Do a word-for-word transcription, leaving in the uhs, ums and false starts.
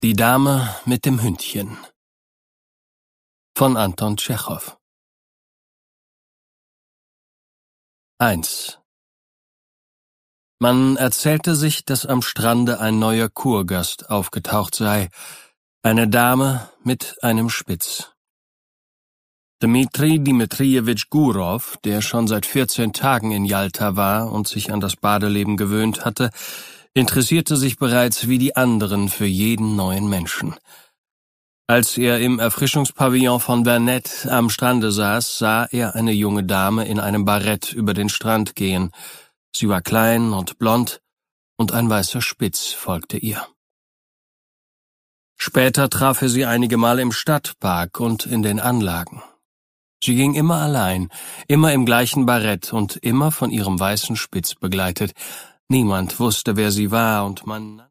Die Dame mit dem Hündchen von Anton Tschechow. eins. Man erzählte sich, dass am Strande ein neuer Kurgast aufgetaucht sei, eine Dame mit einem Spitz. Dmitri Dmitrijewitsch Gurow, der schon seit vierzehn Tagen in Jalta war und sich an das Badeleben gewöhnt hatte, interessierte sich bereits wie die anderen für jeden neuen Menschen. Als er im Erfrischungspavillon von Burnett am Strande saß, sah er eine junge Dame in einem Barett über den Strand gehen. Sie war klein und blond, und ein weißer Spitz folgte ihr. Später traf er sie einige Mal im Stadtpark und in den Anlagen. Sie ging immer allein, immer im gleichen Barett und immer von ihrem weißen Spitz begleitet. Niemand wusste, wer sie war, und man